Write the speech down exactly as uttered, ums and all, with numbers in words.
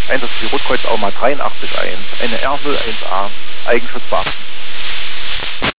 Einsatz für die Rotkreuz Auma dreiundachtzig eins, eine R null eins A, Eigenschutz beachten.